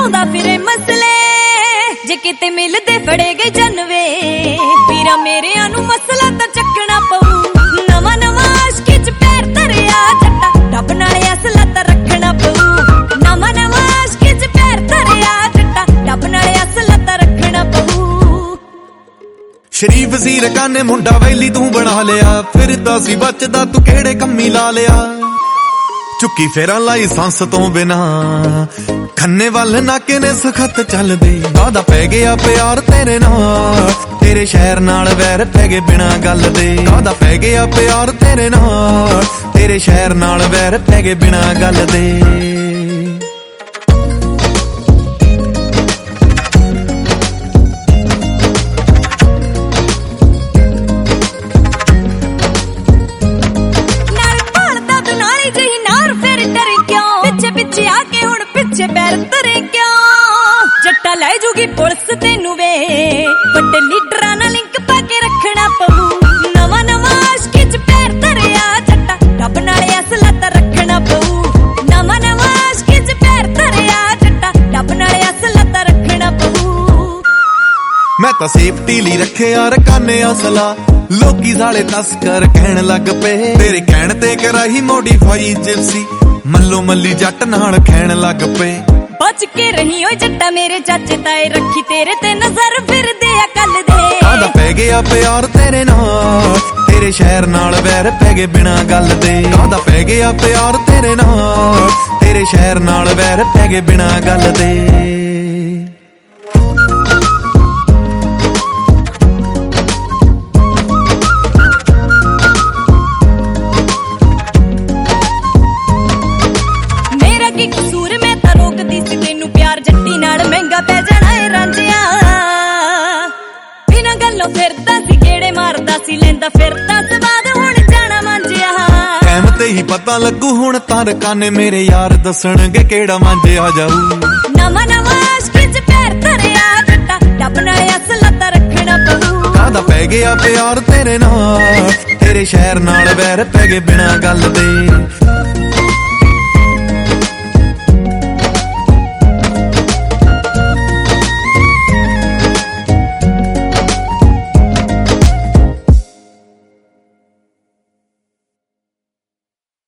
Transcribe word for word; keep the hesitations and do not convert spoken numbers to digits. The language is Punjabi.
ਢਾਉਂਦਾ ਫਿਰੇ ਮਸਲੇ ਜੇ ਕਿਤੇ ਮਿਲਦੇ ਫੜੇ ਗਏ ਜਨਵੇ ਵੀਰਾ ਮੇਰਿਆਂ ਨੂੰ ਮਸਲਾ ਤਾਂ ਚੱਕਣਾ ਪਊ ਨਵਾਂ ਨਵਾਂ ਆਸ਼ਕੀ ਚ ਪੈਰ ਧਰਿਆ ਜੱਟਾ ਰੱਬ ਨਾਲ ਅਸਲਾ ਤਾਂ ਰੱਖਣਾ ਪਊ ਨਵਾਂ ਨਵਾਂ ਆਸ਼ਕੀ ਚ ਪੈਰ ਧਰਿਆ ਜੱਟਾ ਰੱਬ ਨਾਲ ਅਸਲਾ ਤਾਂ ਰੱਖਣਾ ਪਊ। ਸ਼ਰੀਫ ਸੀ ਰਕਾਨੇ ਮੁੰਡਾ ਵੈਲੀ ਤੂੰ ਬਣਾ ਲਿਆ ਫਿਰਦਾ ਸੀ ਬਚਦਾ ਤੂੰ ਕਿਹੜੇ ਕੰਮੀ ਲਾ ਲਿਆ ਚੁੱਕੀ ਫੇਰਾਂ ਲਾਇਸੈਂਸ ਤੋਂ ਬਿਨਾ ਖੰਨੇ ਵੱਲ ਨਾਕੇ ਨੇ ਸਖਤ ਚੱਲਦੇ ਕਾਹਦਾ ਪੈ ਗਿਆ ਪਿਆਰ ਤੇਰੇ ਨਾਲ ਤੇਰੇ ਸ਼ਹਿਰ ਨਾਲ ਵੈਰ ਪੈ ਗਏ ਬਿਨਾ ਗੱਲ ਦੇ ਕਾਹਦਾ ਪੈ ਗਿਆ ਪਿਆਰ ਤੇਰੇ ਨਾਲ ਤੇਰੇ ਸ਼ਹਿਰ ਨਾਲ ਵੈਰ ਪੈ ਗਏ ਬਿਨਾ ਗੱਲ ਦੇ। ਪਿੱਛੇ ਆ ਕੇ ਹੁਣ ਪਿੱਛੇ ਪੈਰ ਧਰੇ ਕਿਉਂ ਜੱਟਾ ਲੈ ਜੂਗੀ ਪੁਲਿਸ ਤੈਨੂੰ ਵੇ ਵੱਡੇ ਲੀਡਰਾਂ ਨਾਲ ਲਿੰਕ ਪਾ ਕੇ ਰੱਖਣਾ ਪਊ ਨਵਾਂ ਨਵਾਂ ਆਸ਼ਕੀ ਚ ਪੈਰ ਧਰਿਆ ਜੱਟਾ ਰੱਬ ਨਾਲ ਅਸਲਾ ਤਾਂ ਰੱਖਣਾ ਪਊ ਨਵਾਂ ਨਵਾਂ ਆਸ਼ਕੀ ਚ ਪੈਰ ਧਰਿਆ ਜੱਟਾ ਰੱਬ ਨਾਲ ਅਸਲਾ ਤਾਂ ਰੱਖਣਾ ਪਊ। ਮੈਂ ਤਾਂ ਸੇਫਟੀ ਲਈ ਰੱਖਿਆ ਰਕਾਨੇ ਅਸਲਾ ਲੋਕੀ ਸਾਲੇ ਤਸਕਰ ਕਹਿਣ ਲੱਗ ਪਏ ਤੇਰੇ ਕਹਿਣ ਤੇ ਕਰਾਈ ਮੋਡੀਫਾਈ ਜਿਪਸੀ ਮੱਲੋ ਮੱਲੀ ਜੱਟ ਨਾਲ ਖੈਣ ਲੱਗ ਪਏ ਬਚ ਕੇ ਰਹੀ ਓਏ ਜੱਟਾ ਮੇਰੇ ਚਾਚੇ ਤਾਏ ਰੱਖੀ ਤੇਰੇ ਤੇ ਨਜ਼ਰ ਫਿਰਦੇ ਆ ਕੱਲ ਦੇ ਕਾਹਦਾ ਪੈ ਗਿਆ ਪਿਆਰ ਤੇਰੇ ਨਾਲ ਤੇਰੇ ਸ਼ਹਿਰ ਨਾਲ ਵੈਰ ਪੈ ਗਏ ਬਿਨਾ ਗੱਲ ਦੇ ਕਾਹਦਾ ਪੈ ਗਿਆ ਪਿਆਰ ਤੇਰੇ ਨਾਲ ਤੇਰੇ ਸ਼ਹਿਰ ਨਾਲ ਵੈਰ ਪੈ ਗਏ ਬਿਨਾ ਗੱਲ ਦੇ। ਕੀ ਕਸੂਰ ਮੈਂ ਤਾਂ ਰੋਕਦੀ ਸੀ ਤੈਨੂੰ ਪਿਆਰ ਜੱਟੀ ਨਾਲ ਮਹਿੰਗਾ ਪੈ ਜਾਣਾ ਏ ਰਾਂਝਿਆ ਬਿਨਾਂ ਗੱਲੋਂ ਫਿਰਦਾ ਸੀ ਗੇੜੇ ਮਾਰਦਾ ਸੀ ਲੈਂਦਾ ਫਿਰਦਾ ਸਵਾਦ ਹੁਣ ਜਾਣਾ ਮਾਂਜਿਆ ਟਾਈਮ ਤੇ ਹੀ ਪਤਾ ਲੱਗੂ ਹੁਣ ਤਾਂ ਰਕਾਨੇ ਮੇਰੇ ਯਾਰ ਦੱਸਣਗੇ ਕਿਹੜਾ ਮਾਂਜਿਆ ਜਾਊ ਨਵਾਂ ਨਵਾਂ ਆਸ਼ਕੀ ਚ ਪੈਰ ਧਰਿਆ ਜੱਟਾ ਰੱਬ ਨਾਲ ਅਸਲਾ ਤਾਂ ਰੱਖਣਾ ਪਊ ਕਾਹਦਾ ਪੈ ਗਿਆ ਪਿਆਰ ਤੇਰੇ ਨਾਲ ਤੇਰੇ ਸ਼ਹਿਰ ਨਾਲ ਵੈਰ ਪੈ ਗਏ ਬਿਨਾ ਗੱਲ ਦੇ